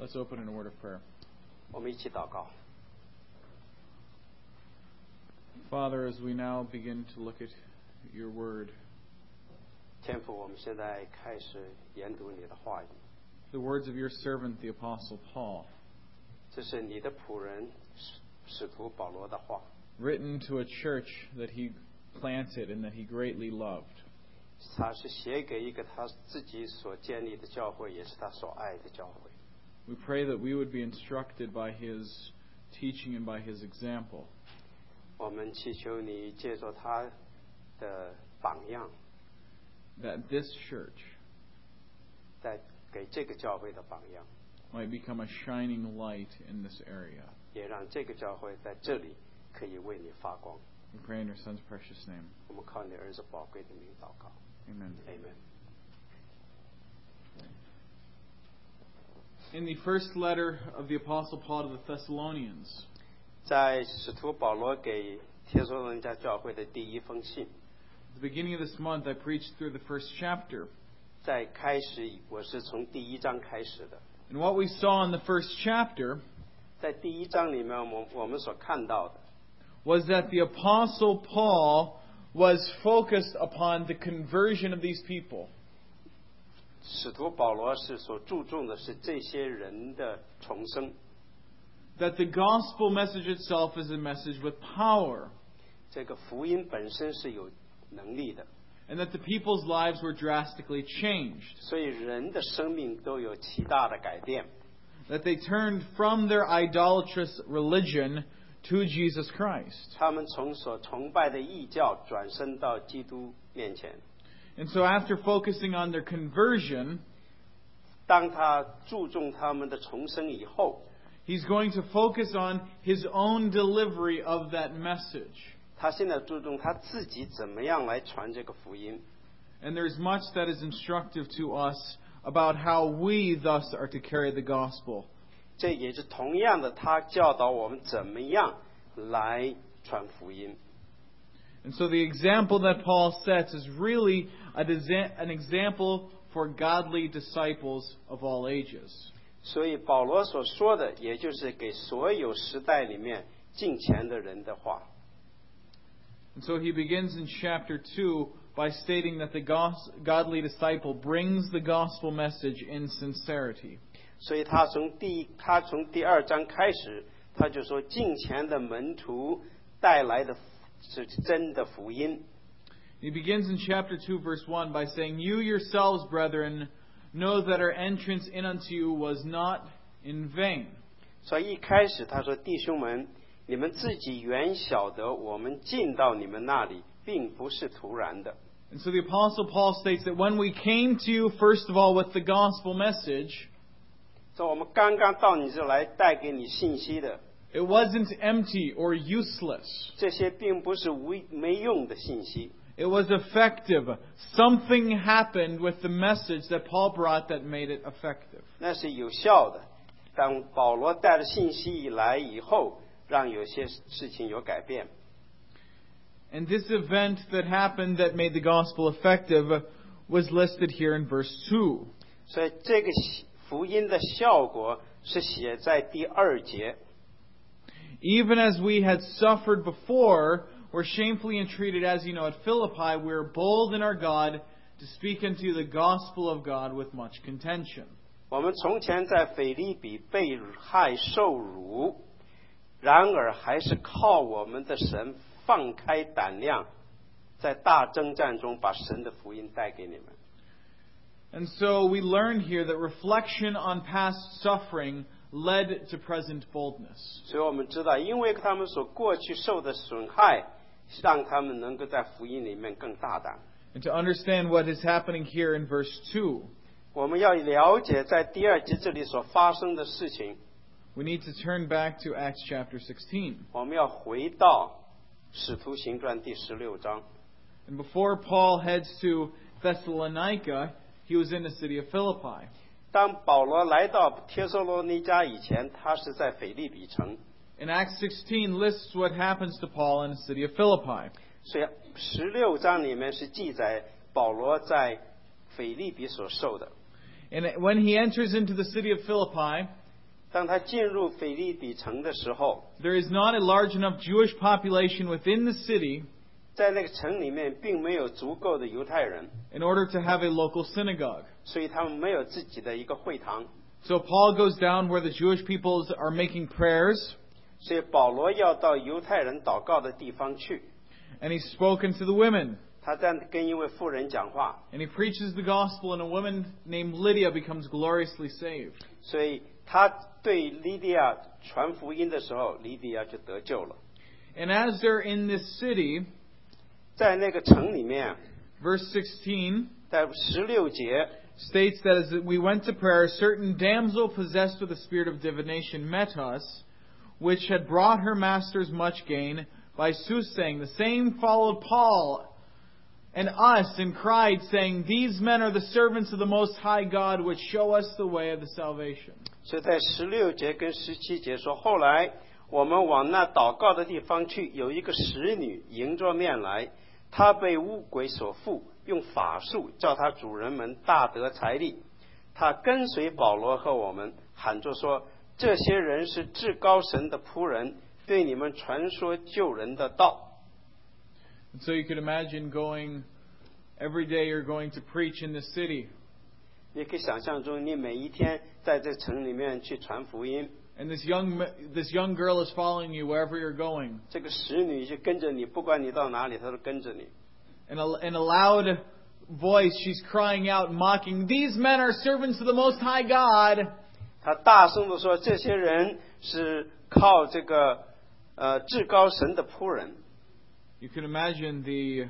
Let's open in a word of prayer. 我们一起祷告。 Father, as we now begin to look at your word, 天父，我们现在开始研读你的话语， the words of your servant, the Apostle Paul, 这是你的仆人使徒保罗的话， written to a church that he planted and that he greatly loved. 他是写给一个他自己所建立的教会，也是他所爱的教会。 We pray that we would be instructed by his teaching and by his example, 我们祈求你借着他的榜样， that this church 再给这个教会的榜样， might become a shining light in this area. 也让这个教会在这里可以为你发光。 We pray in your Son's precious name. 我们靠你儿子宝贵的名祷告 Amen. ，Amen。 In the first letter of the Apostle Paul to the Thessalonians, 在使徒保罗给帖撒罗尼迦教会的第一封信， at the beginning of this month, I preached through the first chapter. 在开始我是从第一章开始的。 And what we saw in the first chapter 在第一章里面，我们所看到的 was that the Apostle Paul was focused upon the conversion of these people. 使徒保罗是所注重的是这些人的重生， That the gospel message itself is a message with power. 这个福音本身是有能力的， And that the people's lives were drastically changed. 所以人的生命都有极大的改变。 That they turned from their idolatrous religion to Jesus Christ. 他们从所崇拜的异教转身到基督面前。 And so after focusing on their conversion, 当他注重他们的重生以后， he's going to focus on his own delivery of that message. 他现在注重他自己怎么样来传这个福音。 And there's much that is instructive to us about how we thus are to carry the gospel. 这也是同样的，他教导我们怎么样来传福音。 And so the example that Paul sets is really an example for godly disciples of all ages. 所以保罗所说的，也就是给所有时代里面敬虔的人的话。 And so he begins in chapter 2 by stating that the godly disciple brings the gospel message in sincerity. 所以他从第二章开始，他就说敬虔的门徒带来的是真的福音。 He begins in chapter 2 verse 1 by saying, You yourselves, brethren, know that our entrance in unto you was not in vain. 所以一开始他说：“弟兄们，你们自己原晓得，我们进到你们那里，并不是突然的。” And so the Apostle Paul states that when we came to you, first of all, with the gospel message, 说我们刚刚到你这来带给你信息的， it wasn't empty or useless. 这些并不是没用的信息， It was effective. Something happened with the message that Paul brought that made it effective. 那是有效的。当保罗带着信息一来以后，让有些事情有改变。 And this event that happened that made the gospel effective was listed here in verse 2. 所以这个福音的效果是写在第二节。 Even as we had suffered before, were shamefully entreated, as you know, at Philippi, we are bold in our God to speak unto you the gospel of God with much contention. 我们从前在腓立比被害受辱，然而还是靠我们的神放开胆量，在大征战中把神的福音带给你们。 And so we learn here that reflection on past suffering led to present boldness. 所以我们知道，因为他们所过去受的损害，让他们能够在福音里面更大胆。 And to understand what is happening here in verse 2, 我们要了解在第二节这里所发生的事情， we need to turn back to Acts chapter 16. 我们要回到使徒行传第16章。 And before Paul heads to Thessalonica, he was in the city of Philippi. 当保罗来到帖撒罗尼迦以前，他是在腓立比城。 And Acts 16 lists what happens to Paul in the city of Philippi. 所以16章里面是记载保罗在腓立比所受的。 And when he enters into the city of Philippi, 当他进入腓立比城的时候， there is not a large enough Jewish population within the city 在那个城里面并没有足够的犹太人， in order to have a local synagogue. 所以他们没有自己的一个会堂。 So Paul goes down where the Jewish peoples are making prayers, 所以保罗要到犹太人祷告的地方去， and he's spoken to the women. 他在跟一位妇人讲话， And he preaches the gospel, and a woman named Lydia becomes gloriously saved. 所以他对利迪亚传福音的时候，利迪亚就得救了。 And as they're in this city, 在那个城里面， verse 16 在16节 states that as we went to prayer, a certain damsel possessed with a spirit of divination met us, which had brought her masters much gain by soothsaying. The same followed Paul and us and cried, saying, These men are the servants of the Most High God, which show us the way of the salvation. 所以在16节跟17节说，后来我们往那祷告的地方去，有一个使女迎着面来，她被污鬼所附，用法术叫她主人们大得财力。她跟随保罗和我们，喊着说：这些人是至高神的仆人，对你们传说救人的道。 And so you could imagine going, every day you're going to preach in the city. 你可以想象中，你每一天在这城里面去传福音， And this young girl is following you wherever you're going. 这个使女就跟着你，不管你到哪里，她都跟着你。 In a loud voice, she's crying out, mocking, These men are servants of the Most High God. 她大声地说：这些人是靠这个至高神的仆人。 You can imagine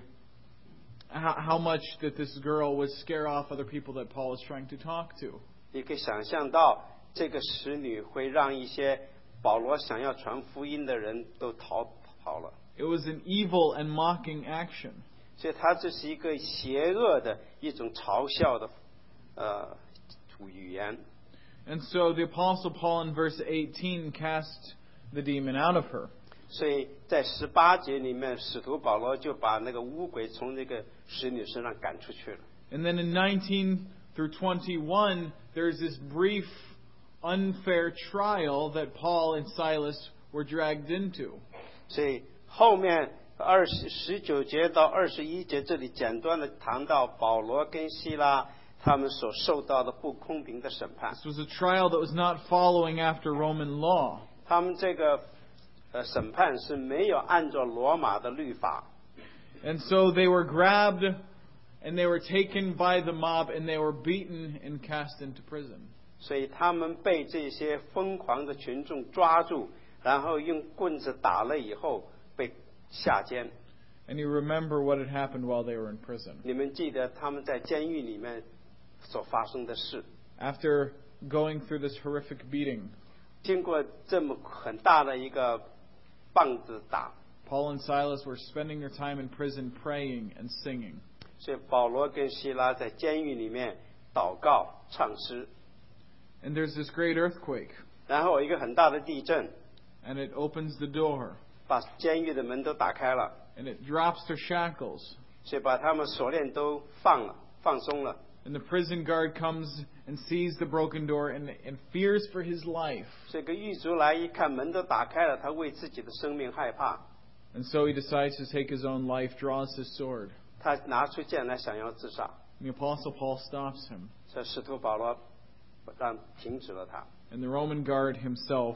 how much that this girl would scare off other people that Paul is trying to talk to. 你可以想象到，这个使女会让一些保罗想要传福音的人都逃跑了。 It was an evil and mocking action. 所以她这是一个邪恶的一种嘲笑的语言。 And so the Apostle Paul in verse 18 cast the demon out of her. 所以在18节里面，使徒保罗就把那个污鬼从这个使女身上赶出去了。 And then in 19 through 21, there's this brief, unfair trial that Paul and Silas were dragged into. 所以后面19节到21节这里简短的谈到保罗跟希拉他们所受到的不公平的审判。 This was a trial that was not following after Roman law. 他们这个审判是没有按照罗马的律法， And so they were grabbed and they were taken by the mob and they were beaten and cast into prison. 所以他们被这些疯狂的群众抓住，然后用棍子打了以后被下监。 And you remember what had happened while they were in prison. 你们记得他们在监狱里面所发生的事。 After going through this horrific beating, 经过这么很大的一个棒子打， Paul and Silas were spending their time in prison praying and singing. 所以保罗跟希拉在监狱里面祷告唱诗。 And there's this great earthquake, 然后有一个很大的地震， and it opens the door, 把监狱的门都打开了， and it drops their shackles. 所以把他们锁链都放松了。 And the prison guard comes and sees the broken door and fears for his life. 这个狱卒来一看门都打开了，他为自己的生命害怕， And so he decides to take his own life, draws his sword. 他拿出剑来想要自杀。 And the Apostle Paul stops him. 这使徒保罗停止了他。 And the Roman guard himself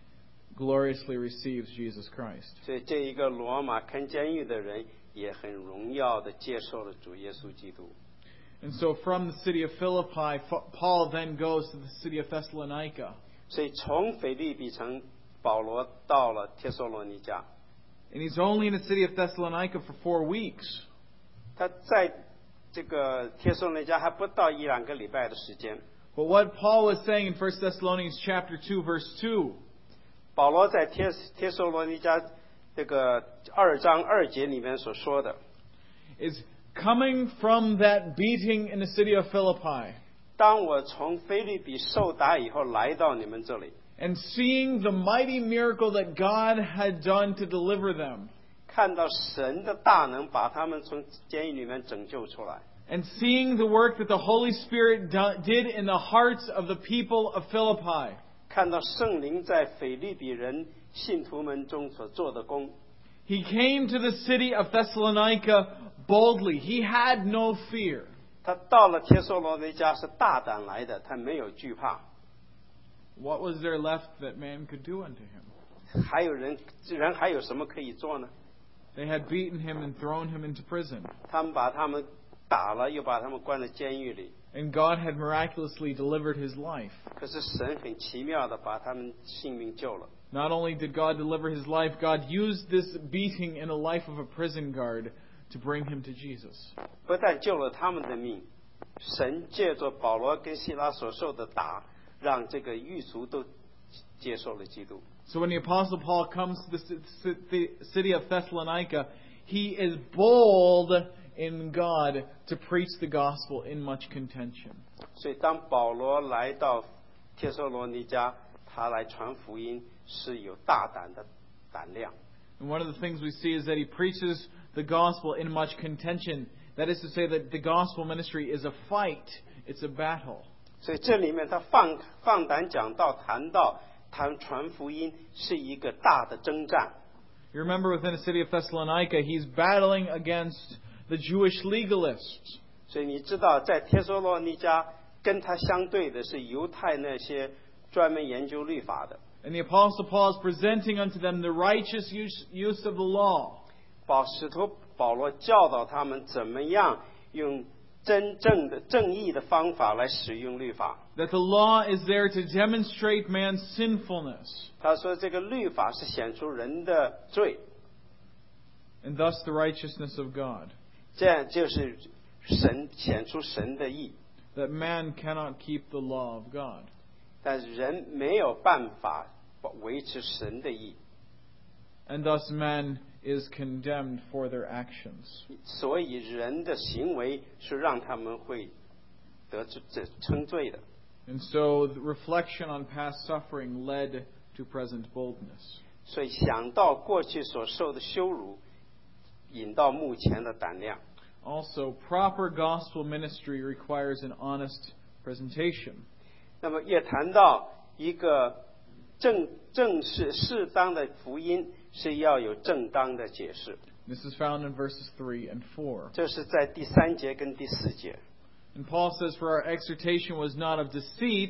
gloriously receives Jesus Christ. 所以这一个罗马看监狱的人也很荣耀的接受了主耶稣基督。 And so from the city of Philippi, Paul then goes to the city of Thessalonica. 所以从腓立比城，保罗到了帖撒罗尼迦。 And he's only in the city of Thessalonica for 4 weeks. 他在这个帖撒罗尼迦还不到1-2个礼拜的时间。 But what Paul was saying in 1 Thessalonians chapter 2, verse 2, 保罗在帖撒罗尼迦这个2章2节里面所说的， is coming from that beating in the city of Philippi 当我从腓立比受打以后来到你们这里， and seeing the mighty miracle that God had done to deliver them, 看到神的大能把他们从监狱里面拯救出来， and seeing the work that the Holy Spirit did in the hearts of the people of Philippi, 看到圣灵在腓立比人信徒们中所做的工。 He came to the city of Thessalonica boldly. He had no fear. 他到了帖撒罗尼迦是大胆来的，他没有惧怕。 What was there left that man could do unto him? 还有人还有什么可以做呢？ They had beaten him and thrown him into prison. 他们把他们打了，又把他们关在监狱里。 And God had miraculously delivered his life. 可是神很奇妙的把他们性命救了。 Not only did God deliver his life, God used this beating in the life of a prison guard to bring him to Jesus. 不但救了他们的命，神借着保罗跟希拉所受的打，让这个狱卒都接受了基督。 So when the Apostle Paul comes to the city of Thessalonica, he is bold in God to preach the gospel in much contention. 所以当保罗来到帖撒罗尼迦，他来传福音是有大胆的胆量。 And one of the things we see is that he preaches the gospel in much contention. That is to say that the gospel ministry is a fight. It's a battle. 所以这里面他放胆讲道，谈传福音是一个大的征战。 You remember within the city of Thessalonica, he's battling against the Jewish legalists. 所以你知道，在帖撒罗尼迦跟他相对的是犹太那些专门研究律法的。 And the Apostle Paul is presenting unto them the righteous use of the law. 使徒保罗教导他们怎么样用真正的正义的方法来使用律法。 That the law is there to demonstrate man's sinfulness. 他说这个律法是显出人的罪。 And thus the righteousness of God. 这样就是显出神的义。 That man cannot keep the law of God. 但是人没有办法维持神的义。 And thus man is condemned for their actions. 所以人的行为是让他们会得称罪的。 And so the reflection on past suffering led to present boldness. 所以想到过去所受的羞辱，引到目前的胆量。 Also, proper gospel ministry requires an honest presentation. 那么也谈到一个正式适当的福音是要有正当的解释。 This is found in verses 3 and 4. 这是在第3节跟第4节。 And Paul says, For our exhortation was not of deceit,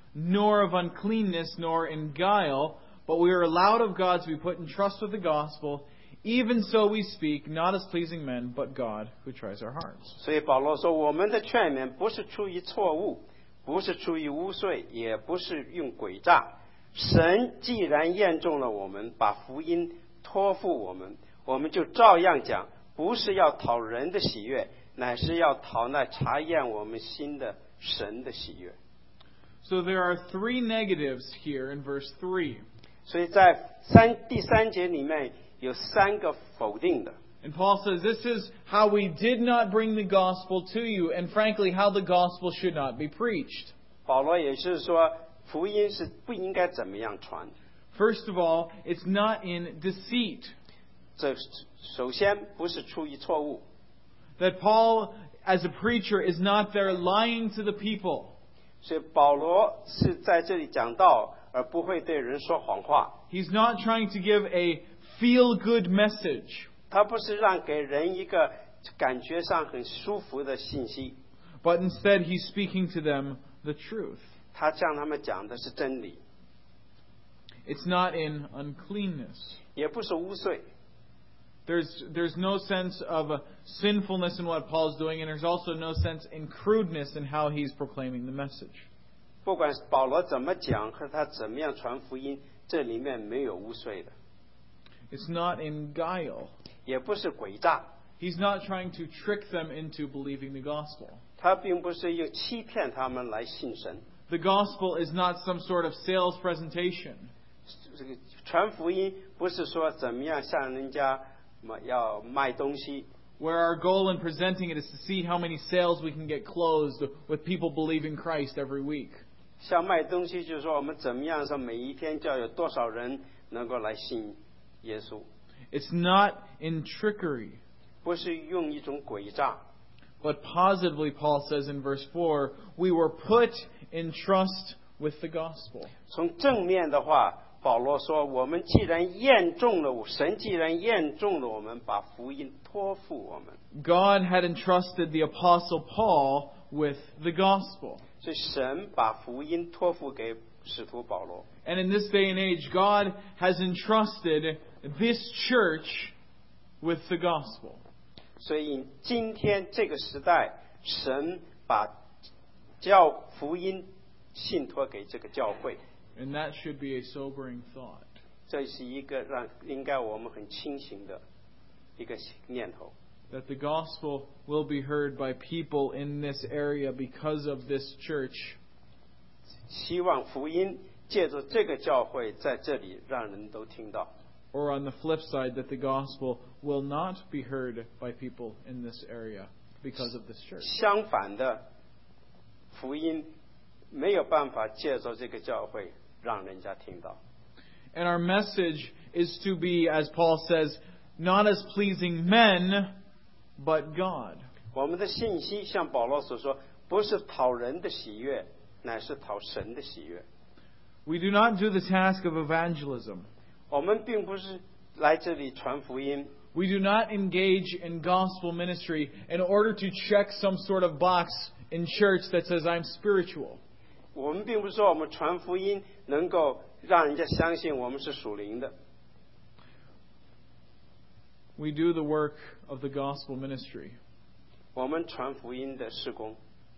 nor of uncleanness, nor in guile, but we are allowed of God to be put in trust with the gospel. Even so we speak, not as pleasing men, but God who tries our hearts. 所以保罗说，我们的劝勉不是出于错误，不是出于污秽，也不是用诡诈。神既然验中了我们，把福音托付我们，我们就照样讲，不是要讨人的喜悦，乃是要讨那察验我们心的神的喜悦。 So there are 3 negatives here in verse 3. 所以在第3节里面有3个否定的。 And Paul says, This is how we did not bring the gospel to you, and frankly, how the gospel should not be preached. 保罗也是说，福音是不应该怎么样传。 First of all, it's not in deceit. 这首先不是出于错误。 That Paul, as a preacher, is not there lying to the people. 所以保罗是在这里讲道，而不会对人说谎话。 He's not trying to give a feel-good message. 他不是让给人一个感觉上很舒服的信息， But instead, he's speaking to them the truth. 他向他们讲的是真理， It's not in uncleanness. 也不是污秽。 There's no sense of sinfulness in what Paul's doing, and there's also no sense in crudeness in how he's proclaiming the message. 不管保罗怎么讲和他怎么样传福音，这里面没有污秽的， It's not in guile. 也不是诡诈。 He's not trying to trick them into believing the gospel. 他并不是用欺骗他们来信神。 The gospel is not some sort of sales presentation. 这个传福音不是说怎么样向人家要卖东西， Where our goal in presenting it is to see how many sales we can get closed with people believing Christ every week. 像卖东西就是说我们怎么样说每一天就要有多少人能够来信耶稣。 It's not in trickery. 不是用一种诡诈。 But positively, Paul says in verse 4, we were put in trust with the gospel. 从正面的话，保罗说：“我们既然验中了，神既然验中了我们，把福音托付我们。” God had entrusted the Apostle Paul with the gospel. 所以神把福音托付给使徒保罗。 And in this day and age, God has entrusted this church with the gospel. 所以今天这个时代，神把福音信托给这个教会， And that should be a sobering thought. 这是一个应该我们很清醒的一个念头。 That the gospel will be heard by people in this area because of this church. 希望福音借着这个教会在这里让人都听到。 Or on the flip side, that the gospel will not be heard by people in this area because of this church. 相反的，福音没有办法借着这个教会让人家听到。 And our message is to be, as Paul says, not as pleasing men, but God. 我们的信息像保罗所说，不是讨人的喜悦，乃是讨神的喜悦。 We do not do the task of evangelism. 我们并不是来这里传福音， We do not engage in gospel ministry in order to check some sort of box in church that says I'm spiritual. 我们并不是说我们传福音能够让人家相信我们是属灵的。 We do the work of the gospel ministry 我们传福音的事工，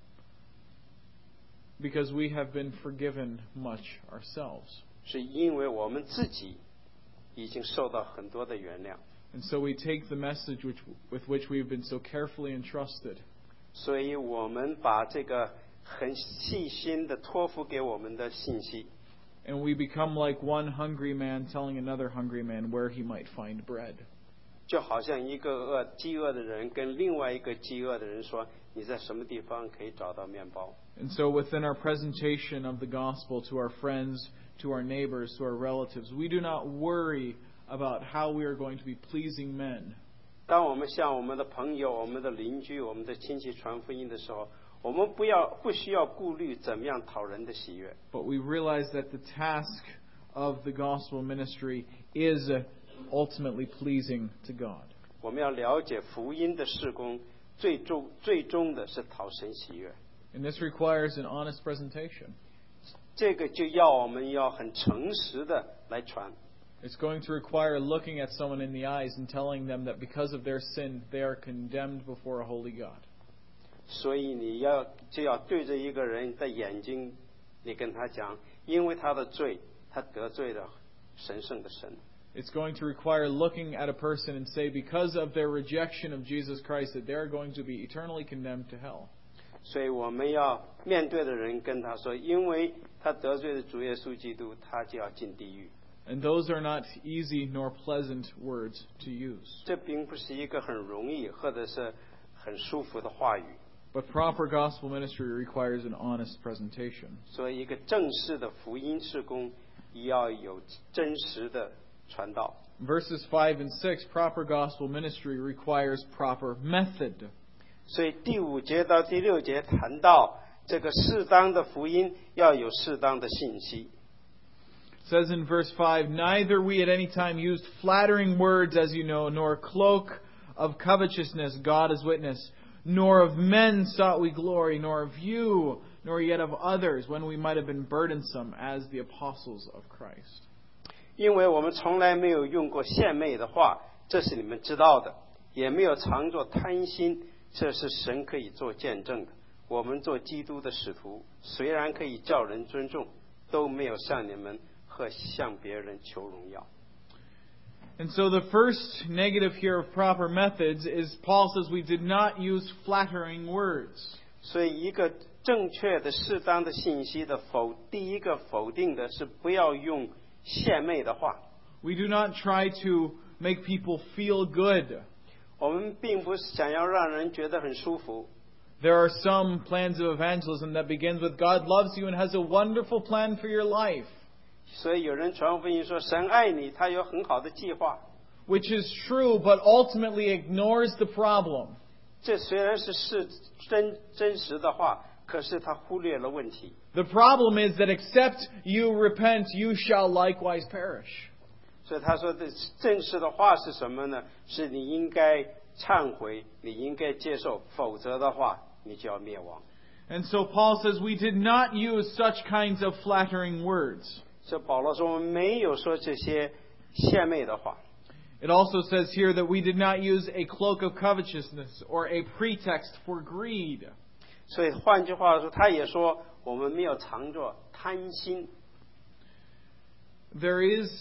because we have been forgiven much ourselves. 是因为我们自己已经受到很多的原谅， And so we take the message with which we've been so carefully entrusted, 所以我们把这个很细心的托付给我们的信息， and we become like one hungry man telling another hungry man where he might find bread. 就好像一个饥饿的人跟另外一个饥饿的人说：“你在什么地方可以找到面包？” And so within our presentation of the gospel to our friends, to our neighbors, to our relatives, we do not worry about how we are going to be pleasing men. 当我们向我们的朋友、我们的邻居、我们的亲戚传福音的时候，我们不需要顾虑怎么样讨人的喜悦。 But we realize that the task of the gospel ministry is ultimately pleasing to God. 我们要了解福音的事工，最终的是讨神喜悦。 And this requires an honest presentation. 这个就要我们要很诚实的来传。 It's going to require looking at someone in the eyes and telling them that because of their sin, they are condemned before a holy God. 所以就要对着一个人的眼睛，你跟他讲，因为他的罪，他得罪了神圣的神。 It's going to require looking at a person and say, because of their rejection of Jesus Christ, that they're going to be eternally condemned to hell. 所以我们要面对的人跟他说，因为他得罪了主耶稣基督，他就要进地狱。 And those are not easy nor pleasant words to use. 这并不是一个很容易或者是很舒服的话语。 But proper gospel ministry requires an honest presentation. 所以一个正式的福音事工，要有真实的传道。 Verses 5 and 6, proper gospel ministry requires proper method. 所以第5节到第6节谈到这个适当的福音要有适当的信息。 It says in verse 5, neither we at any time used flattering words, as you know, nor cloak of covetousness, God is witness, nor of men sought we glory, nor of you, nor yet of others, when we might have been burdensome as the apostles of Christ. 因为我们从来没有用过献媚的话，这是你们知道的，也没有常作贪心，这是神可以做见证的。我们做基督的使徒，虽然可以叫人尊重，都没有向你们和向别人求荣耀。 And so the first negative here of proper methods is Paul says we did not use flattering words. 所以一个正确的、适当的信息的第一个否定的是不要用献媚的话。 We do not try to make people feel good. 我们并不是想要让人觉得很舒服。 There are some plans of evangelism that begins with God loves you and has a wonderful plan for your life. 所以有人传福音说神爱你，他有很好的计划。 Which is true, but ultimately ignores the problem. 这虽然是真实的话， 可是他忽略了问题。 The problem is that except you repent, you shall likewise perish. 所以他说的正式的话是什么呢？是你应该忏悔，你应该接受，否则的话你就要灭亡。 And so Paul says we did not use such kinds of flattering words. 所以保罗说我们没有说这些献媚的话。 It also says here that we did not use a cloak of covetousness or a pretext for greed. 所以换句话说，他也说我们没有藏着贪心。 There is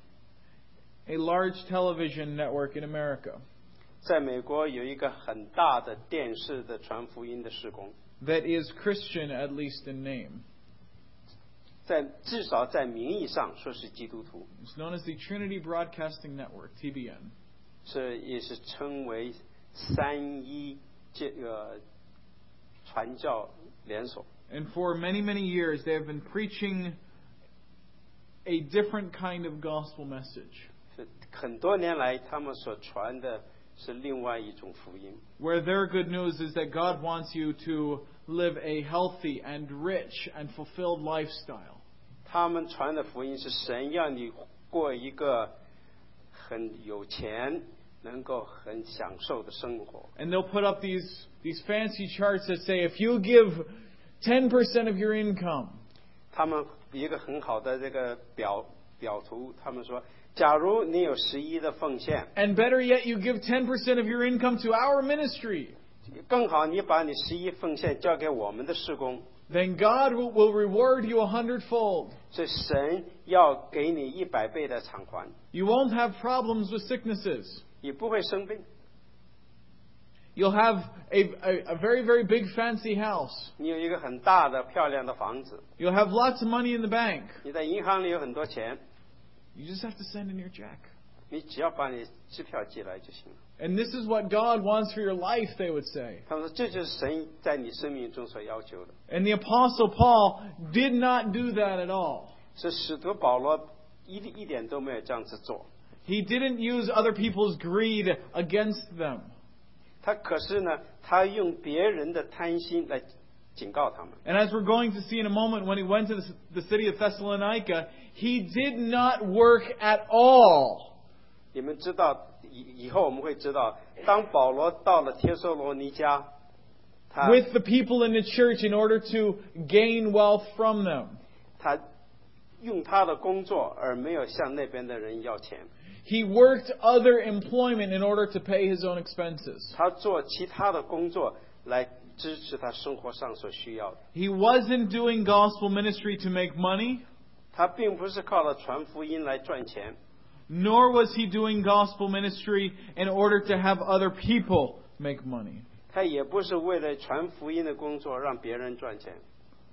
a large television network in America 在美国有一个很大的电视的传福音的事工， that is Christian, at least in name. 至少在名义上说是基督徒， It's known as the Trinity Broadcasting Network, TBN. 这也是称为3一这个传教连锁。 And for many, many years, they have been preaching a different kind of gospel message, 是很多年来，他们所传的是另外一种福音。 where their good news is that God wants you to live a healthy and rich and fulfilled lifestyle. 他们传的福音是神要你过一个很有钱、能够很享受的生活。 And they'll put up these fancy charts that say, if you give 10% of your income, 他们有一个很好的这个表图，他们说，假如你有11的奉献， and better yet, you give 10% of your income to our ministry, 更好，你把你11奉献交给我们的事工， then God will reward you 100-fold. 所以神要给你100倍的偿还， You won't have problems with sicknesses. 也不会生病。 You'll have a very, very big fancy house. 你有一个很大的漂亮的房子， You'll have lots of money in the bank. 你在银行里有很多钱， You just have to send in your check. 你只要把你支票寄来就行了。 And this is what God wants for your life, they would say. 他们说这就是神在你生命中所要求的。 And the Apostle Paul did not do that at all. 所以使徒保罗一点都没有这样子做。 He didn't use other people's greed against them. 他可是呢，他用别人的贪心来警告他们。 And as we're going to see in a moment, when he went to the city of Thessalonica, he did not work at all. 你们知道，以后我们会知道，当保罗到了帖撒罗尼迦，他 with the people in the church in order to gain wealth from them. 他用他的工作，而没有向那边的人要钱。 He worked other employment in order to pay his own expenses. 他做其他的工作来支持他生活上所需要的。 He wasn't doing gospel ministry to make money, 他并不是靠了传福音来赚钱， nor was he doing gospel ministry in order to have other people make money. 他也不是为了传福音的工作让别人赚钱，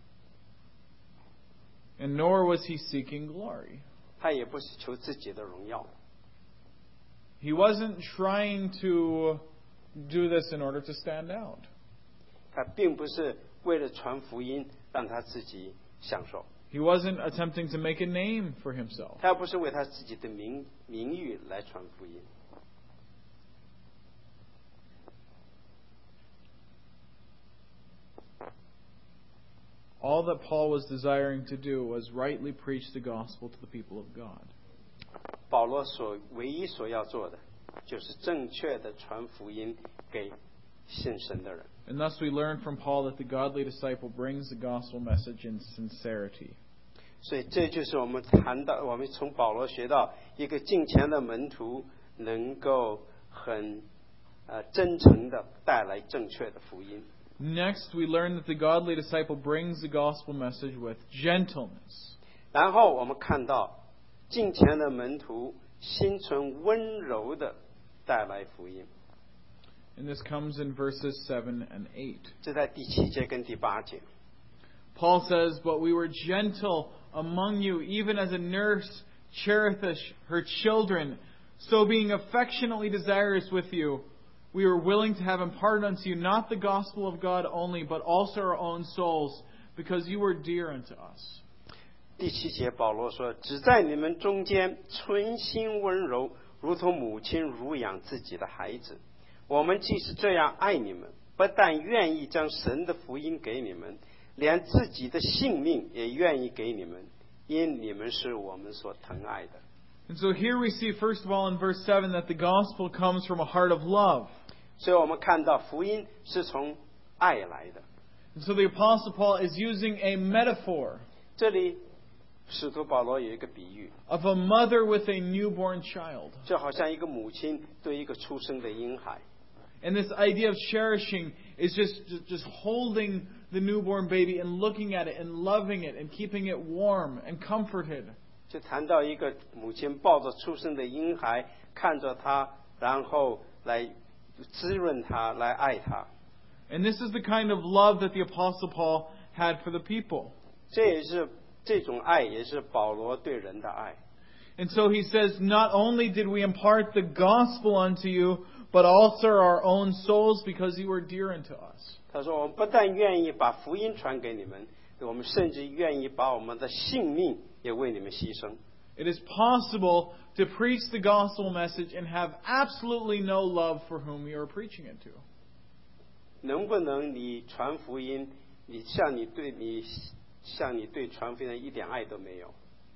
And nor was he seeking glory. 他也不是求自己的荣耀。 He wasn't trying to do this in order to stand out. 他并不是为了传福音让他自己享受， He wasn't attempting to make a name for himself. 他不是为他自己的名誉来传福音。 All that Paul was desiring to do was rightly preach the gospel to the people of God. 保罗唯一所要做的，就是正确的传福音给信神的人。 And thus we learn from Paul that the godly disciple brings the gospel message in sincerity. 所以这就是我们谈到，我们从保罗学到一个敬虔的门徒能够很真诚的带来正确的福音。 Next, we learn that the godly disciple brings the gospel message with gentleness. 然后我们看到敬虔的门徒心存温柔的带来福音。 And this comes in verses 7 and 8. 这在第7节跟第8节。 Paul says, "But we were gentle among you, even as a nurse cherisheth her children. So being affectionately desirous with you, we were willing to have imparted unto you not the gospel of God only, but also our own souls, because you were dear unto us." 第7节保罗说：“只在你们中间存心温柔，如同母亲乳养自己的孩子。我们既是这样爱你们，不但愿意将神的福音给你们， 连自己的性命也愿意给你们，因你们是我们所疼爱的。 And so here we see, first of all, in verse 7, that the gospel comes from a heart of love. 所以我们看到福音是从爱来的。 And so the Apostle Paul is using a metaphor 这里使徒保罗有一个比喻， of a mother with a newborn child. 就好像一个母亲对一个出生的婴孩。 And this idea of cherishing is just holding the newborn baby and looking at it and loving it and keeping it warm and comforted. 就谈到一个母亲抱着出生的婴孩，看着他，然后来滋润他，来爱他。 And this is the kind of love that the Apostle Paul had for the people. 这种爱也是保罗对人的爱。 And so he says, not only did we impart the gospel unto you, but also our own souls because you were dear unto us. 他说：“我们不但愿意把福音传给你们，我们甚至愿意把我们的性命也为你们牺牲。” It is possible to preach the gospel message and have absolutely no love for whom you are preaching it to. 能不能你传福音，像你对传福音的一点爱都没有？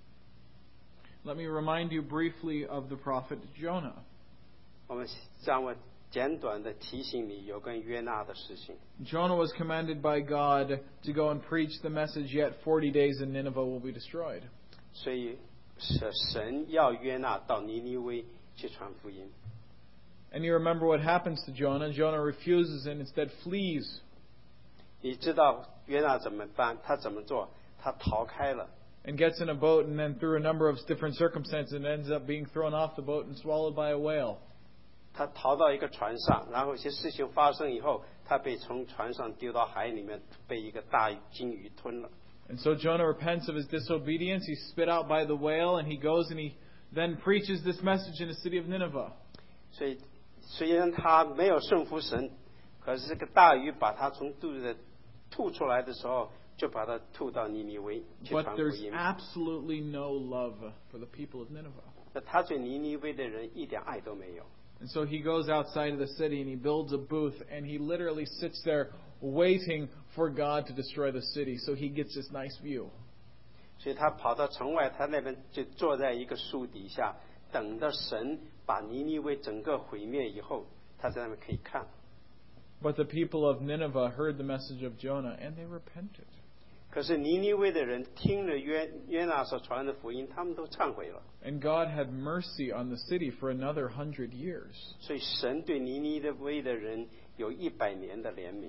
Let me remind you briefly of the prophet Jonah. 让我简短的提醒你有关约纳的事情。 Jonah was commanded by God to go and preach the message, yet 40 days and Nineveh will be destroyed. 所以神要约纳到尼尼微去传福音。 And you remember what happens to Jonah. Jonah refuses and instead flees. 你知道约纳怎么办？他怎么做？他逃开了。 And gets in a boat, and then through a number of different circumstances, it ends up being thrown off the boat and swallowed by a whale. 他逃到一个船上，然后一些事情发生以后，他被从船上丢到海里面，被一个大鲸鱼吞了。 And so Jonah repents of his disobedience. He's spit out by the whale, and he goes and he then preaches this message in the city of Nineveh. 所以虽然他没有顺服神，可是这个大鱼把他从肚子吐出来的时候，就把他吐到尼尼微去 But 传福 there's 音。 absolutely no love for the people of Nineveh. 那他对尼尼微的人一点爱都没有。 And so he goes outside of the city and he builds a booth and he literally sits there waiting for God to destroy the city so he gets this nice view. 所以他跑到城外，他那边就坐在一个树底下，等着神把尼尼微整个毁灭以后，他在那边可以看。 But the people of Nineveh heard the message of Jonah and they repented. 可是尼尼微的人听了约拿所传的福音，他们都忏悔了。 And God had mercy on the city for another 100 years. 所以神对尼尼微的人有100年的怜悯。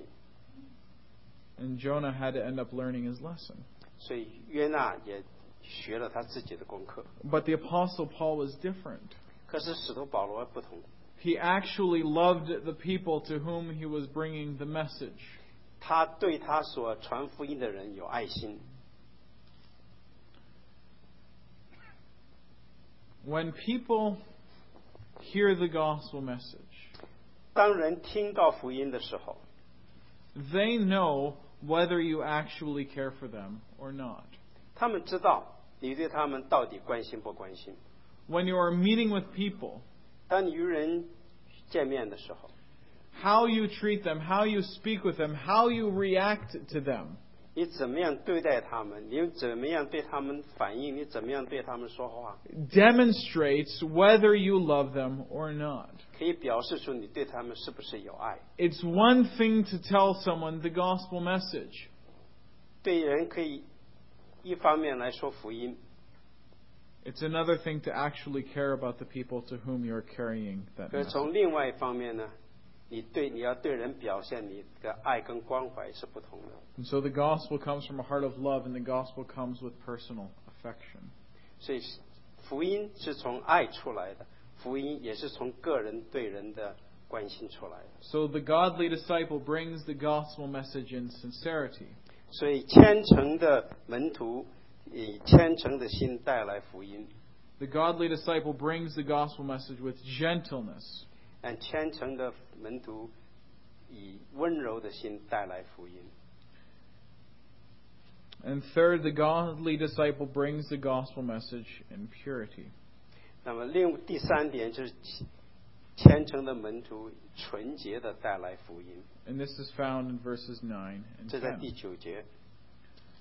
And Jonah had to end up learning his lesson. 所以约拿也学了他自己的功课。 But the Apostle Paul was different. 可是使徒保罗不同， He actually loved the people to whom he was bringing the message. 他对他所传福音的人有爱心。 When people hear the gospel message, 当人听到福音的时候， they know whether you actually care for them or not. 他们知道你对他们到底关心不关心。 When you are meeting with people, 当你与人见面的时候， how you treat them, how you speak with them, how you react to them, 你怎么样对待他们？你怎么样对他们反应？你怎么样对他们说话？ demonstrates whether you love them or not. 可以表示出你对他们是不是有爱。 It's one thing to tell someone the gospel message. 对人可以一方面来说福音， It's another thing to actually care about the people to whom you're carrying that 可是 message. 从另外一方面呢，你要对人表现你的爱跟关怀是不同的。 And so the gospel comes from a heart of love, and the gospel comes with personal affection. 所以福音是从爱出来的，福音也是从个人对人的关心出来的。 So the godly disciple brings the gospel message in sincerity. 所以虔诚的门徒以虔诚的心带来福音， The godly disciple brings the gospel message with gentleness. 但虔诚的门徒以温柔的心带来福音。 And third, the godly disciple brings the gospel message in purity. 那么第三点就是虔诚的门徒纯洁的带来福音， And this is found in verses 9 and 这在 10. 第9节。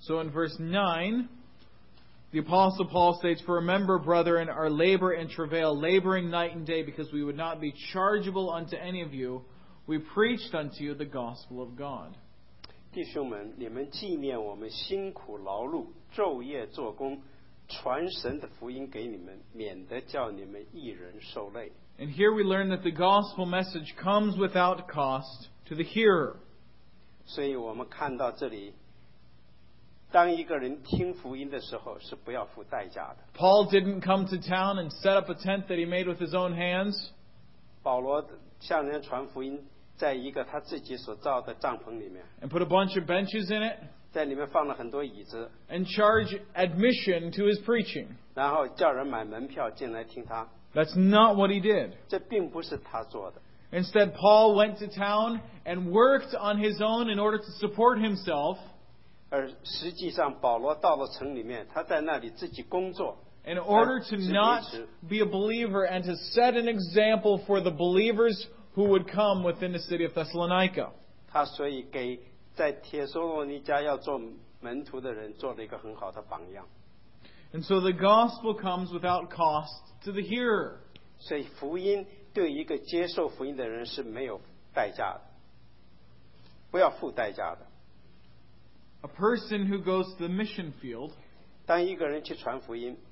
So in verse 9, the Apostle Paul states, "For remember, brethren, our labor and travail, laboring night and day, because we would not be chargeable unto any of you. We preached unto you the gospel of God." 弟兄们，你们纪念我们辛苦劳碌，昼夜做工，传神的福音给你们，免得叫你们一人受累。 And here we learn that the gospel message comes without cost to the hearer. 所以我们看到这里，当一个人听福音的时候，是不要付代价的。 Paul didn't come to town and set up a tent that he made with his own hands. 保罗向人传福音，在一个他自己所造的帐篷里面， And put a bunch of benches in it 在里面放了很多椅子， and charge admission to his preaching. 然后叫人买门票进来听他。 That's not what he did. 这并不是他做的。 Instead, Paul went to town and worked on his own in order to support himself. 而实际上，保罗到了城里面，他在那里自己工作。 In order to not be a believer and to set an example for the believers who would come within the city of Thessalonica. 他所以给在帖撒罗尼迦要做门徒的人做了一个很好的榜样。 And so the gospel comes without cost to the hearer. 所以福音对一个接受福音的人是没有代价的，不要付代价的。 A person who goes to the mission field 当一个人去传福音，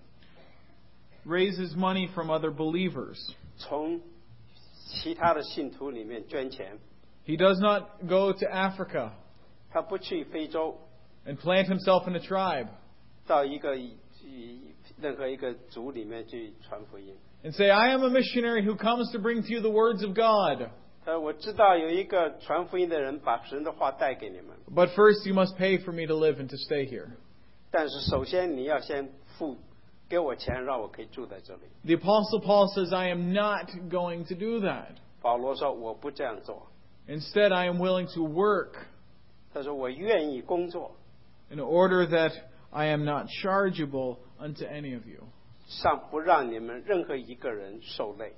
raises money from other believers. 从其他的信徒里面捐钱， He does not go to Africa 他不去非洲， and plant himself in a tribe 到一个任何一个族里面去传福音。 and say, I am a missionary who comes to bring to you the words of God. 他说：“我知道有一个传福音的人把神的话带给你们， But first you must pay for me to live and to stay here. 但是首先你要先给我钱，让我可以住在这里。” The Apostle Paul says, I am not going to do that. 保罗说：“我不这样做。 Instead, I am willing to work ” 他说：“我愿意工作， in order that I am not chargeable unto any of you. 上不让你们任何一个人受累。”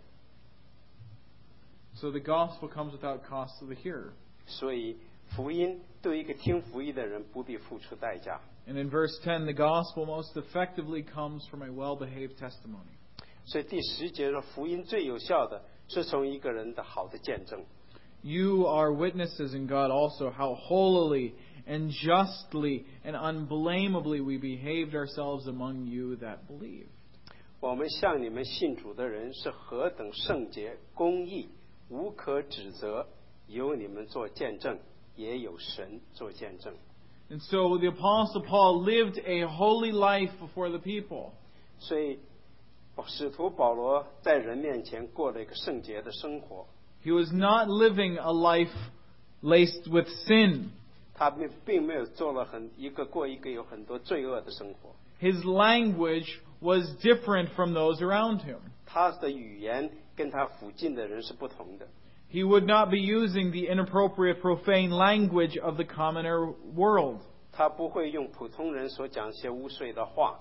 So the gospel comes without cost to the hearer. 所以福音对一个听福音的人不必付出代价。 And in verse 10, the gospel most effectively comes from a well-behaved testimony. 所以第10节说，福音最有效的是从一个人的好的见证。 You are witnesses in God also how holily and justly and unblameably we behaved ourselves among you that believed. 我们向你们信主的人是何等圣洁、公义、无可指责，有你们做见证，也有神做见证。 And so the Apostle Paul lived a holy life before the people. 所以使徒保罗在人面前过了一个圣洁的生活。 He was not living a life laced with sin. 他并没有过一个有很多罪恶的生活。 His language was different from those around him. 他的语言跟他附近的人是不同的。 He would not be using the inappropriate, profane language of the commoner world. 他不会用普通人所讲一些污秽的话。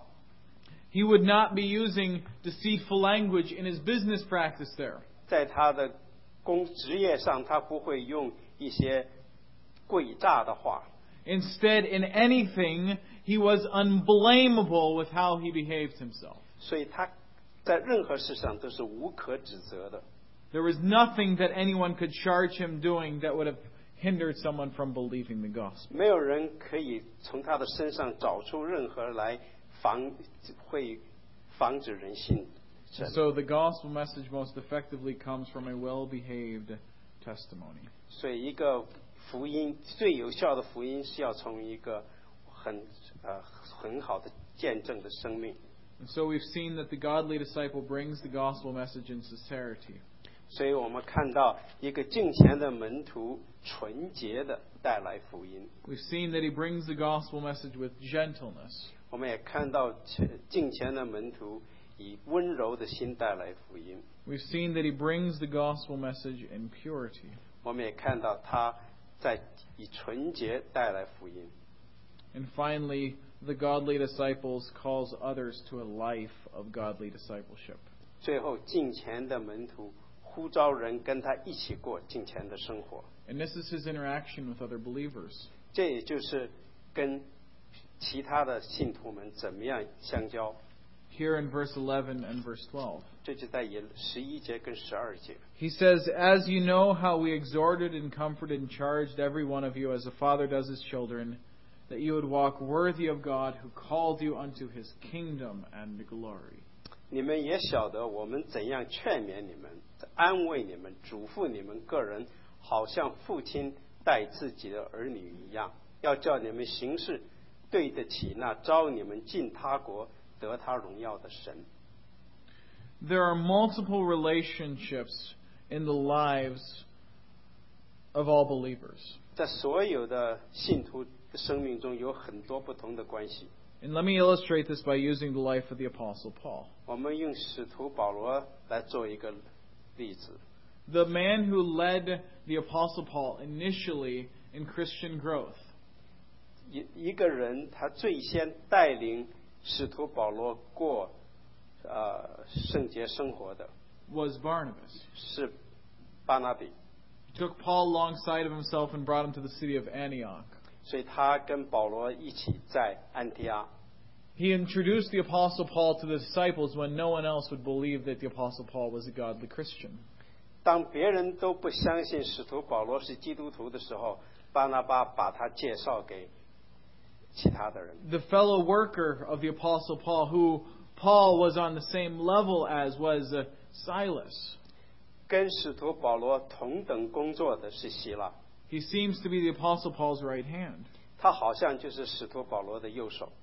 He would not be using deceitful language in his business practice there. 在他的职业上，他不会用一些诡诈的话。 Instead, in anything, he was unblameable with how he behaved himself. 所以他在任何事上都是无可指责的。 There was nothing that anyone could charge him doing that would have hindered someone from believing the gospel. 没有人可以从他的身上找出任何来会防止人信神。 So the gospel message most effectively comes from a well-behaved testimony. 所以一个福音最有效的福音是要从一个很好的见证的生命。 And so we've seen that the godly disciple brings the gospel message in sincerity. 所以我们看到一个敬虔的门徒纯洁的带来福音。 We've seen that he brings the gospel message with gentleness. 我们也看到敬虔的门徒以温柔的心带来福音。 We've seen that he brings the gospel message in purity. 我们也看到他以纯洁带来福音。 And finally, the godly disciples calls others to a life of godly discipleship. 最后，敬虔的门徒呼召人跟他一起过敬虔的生活。 And this is his interaction with other believers. 这也就是跟其他的信徒们怎么样相交。 Here in verse 11 and verse 12. 这就在11节跟12节。 He says, As you know how we exhorted and comforted and charged every one of you as a father does his children, that you would walk worthy of God who called you unto his kingdom and glory. 你们也晓得我们怎样劝勉你们，安慰你们，嘱咐你们个人，好像父亲待自己的儿女一样，要叫你们行事对得起那召你们进他国得他荣耀的神。 There are multiple relationships in the lives of all believers. 在所有的信徒的生命中有很多不同的关系。 And let me illustrate this by using the life of the Apostle Paul. 我们用使徒保罗来做一个例子。 The man who led the Apostle Paul initially in Christian growth 一个人他最先带领使徒保罗过圣洁生活的 was Barnabas. 是巴拿比， He took Paul alongside of himself and brought him to the city of Antioch. 所以他跟保罗一起在安提阿。 He introduced the Apostle Paul to the disciples when no one else would believe that the Apostle Paul was a godly Christian. 当别人都不相信使徒保罗是基督徒的时候，巴拿巴把他介绍给其他的人。 The fellow worker of the Apostle Paul, who Paul was on the same level as, was Silas. 跟使徒保罗同等工作的是希腊， He seems to be the Apostle Paul's right hand. 他好像就是使徒保罗的右手。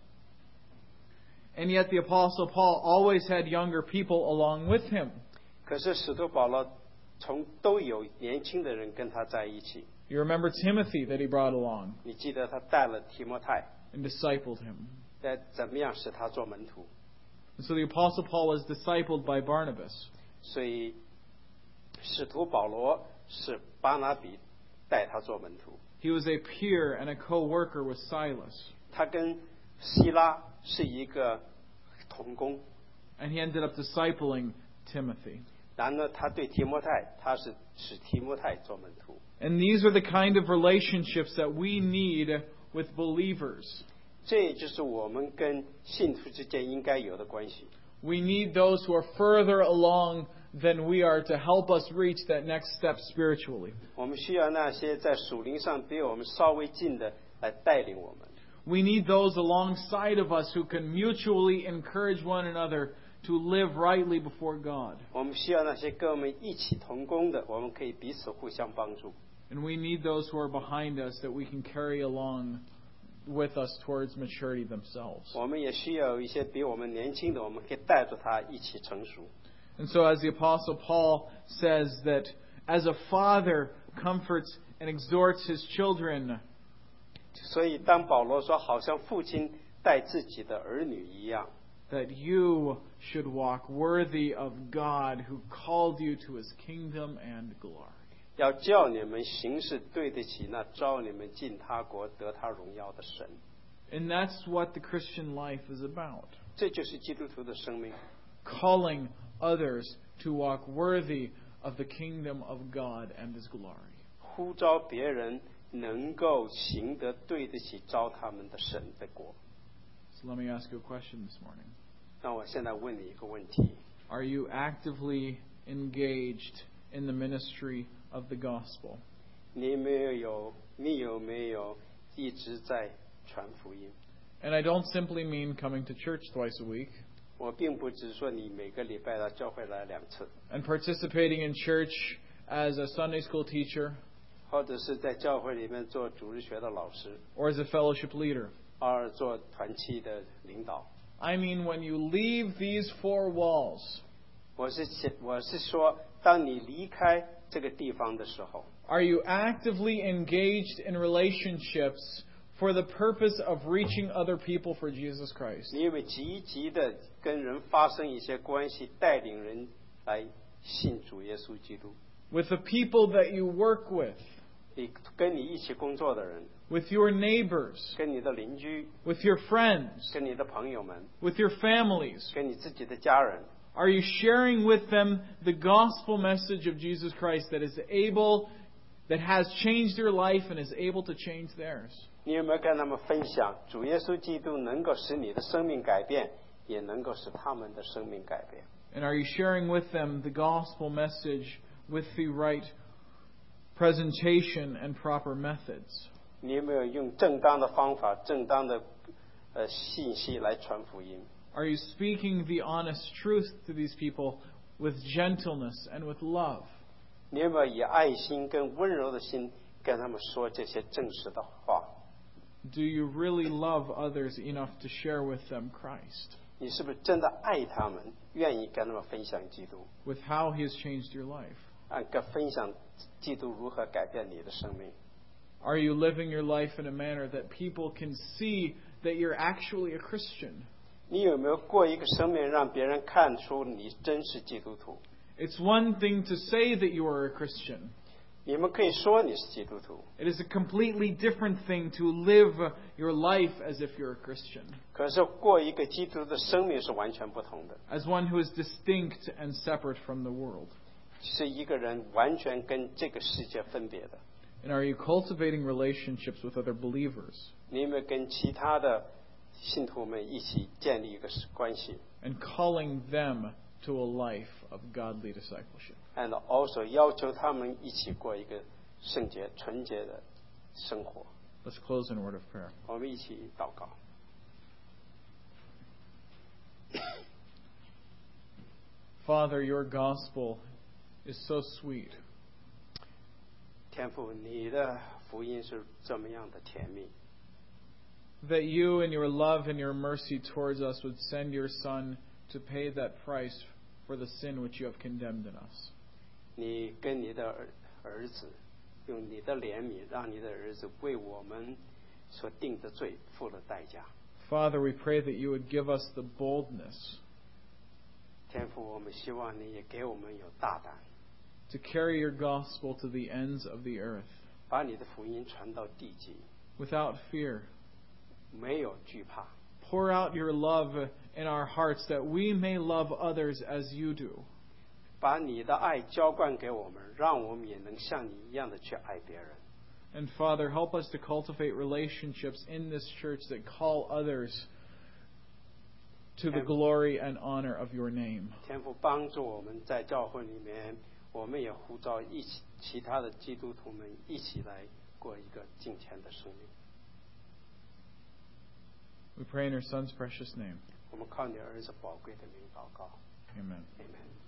And yet the Apostle Paul always had younger people along with him. 可是使徒保罗都有年轻的人跟他在一起。 You remember Timothy that he brought along 你记得他带了提摩太， and discipled him. 怎么样使他做门徒？ And so the Apostle Paul was discipled by Barnabas. 所以使徒保罗是巴拿比带他做门徒， He was a peer and a co-worker with Silas. 他跟希拉是一个同工。 And he ended up discipling Timothy. 然后他对提摩太，他是使提摩太做门徒。 And these are the kind of relationships that we need with believers. 这也就是我们跟信徒之间应该有的关系。 We need those who are further along than we are to help us reach that next step spiritually. 我们需要那些在属灵上比我们稍微近的来带领我们。 We need those alongside of us who can mutually encourage one another to live rightly before God. 我们需要那些跟我们一起同工的，我们可以彼此互相帮助。 And we need those who are behind us that we can carry along with us towards maturity themselves. 我们也需要有一些比我们年轻的，我们可以带着他一起成熟。 And so as the Apostle Paul says that as a father comforts and exhorts his children, 所以当保罗说好像父亲带自己的儿女一样， that you should walk worthy of God who called you to his kingdom and glory. 要叫你们行事对得起那召你们进他国得他荣耀的神。 And that's what the Christian life is about. 这就是基督徒的生命， Calling others to walk worthy of the kingdom of God and his glory. 呼召别人能够行得对得起召他们的神的国。 So let me ask you a question this morning. 那我现在问你一个问题： Are you actively engaged in the ministry of the gospel? 你有没有一直在传福音？ And I don't simply mean coming to church twice a week 我并不只说你每个礼拜到教会来2次， and participating in church as a Sunday school teacher 或者是在教会里面做主日学的老师， or as a fellowship leader. 而做团契的领导。 I mean when you leave these four walls, 我是说，当你离开这个地方的时候， are you actively engaged in relationships for the purpose of reaching other people for Jesus Christ? 你有没有积极的跟人发生一些关系，带领人来信主耶稣基督？ With the people that you work with, 你跟你一起工作的人， with your neighbors, 跟你的邻居， with your friends, 跟你的朋友们， with your families? 跟你自己的家人， Are you sharing with them the gospel message of Jesus Christ that has changed your life and is able to change theirs? 你有没有跟他们分享主耶稣基督能够使你的生命改变，也能够使他们的生命改变？ And are you sharing with them the gospel message with the right presentation and proper methods? 你有没有用正当的方法、正当的信息来传福音？ Are you speaking the honest truth to these people with gentleness and with love? 你有没有以爱心跟温柔的心跟他们说这些正式的话？ Do you really love others enough to share with them Christ? 你是不是真的爱他们，愿意跟他们分享基督， With how He has changed your life? 跟分享基督如何改变你的生命？ Are you living your life in a manner that people can see that you're actually a Christian? 你有没有过一个生命，让别人看出你真是基督徒？ It's one thing to say that you are a Christian. 你们可以说你是基督徒， It is a completely different thing to live your life as if you're a Christian, 可是过一个基督的生命是完全不同的， as one who is distinct and separate from the world. 是一个人完全跟这个世界分别的。 And are you cultivating relationships with other believers 你有没有跟其他的信徒们一起建立一个关系 and calling them to a life of godly discipleship? ？and also 要求他们一起过一个圣洁、纯洁的生活。 Let's close in a word of prayer. 我们一起祷告。 Father, your gospel is so sweet. 天父，你的福音是这么样的甜蜜， That you, in your love and your mercy towards us, would send your Son to pay that price for the sin which you have condemned in us. 你跟你的儿子用你的怜悯，让你的儿子为我们所定的罪付了代价。 Father, we pray that you would give us the boldness 天父，我们希望你也给我们有大胆， to carry your gospel to the ends of the earth 把你的福音传到地极， without fear. 没有惧怕。 Pour out your love in our hearts that we may love others as you do. 把你的爱浇灌给我们，让我们也能像你一样的去爱别人。 And Father, help us to cultivate relationships in this church that call others to the glory and honor of your name. 天父帮助我们在教会里面，我们也呼召一起其他的基督徒们一起来过一个敬虔的生命。 We pray in your Son's precious name. 我们靠你儿子宝贵的名祷告 Amen. ，Amen。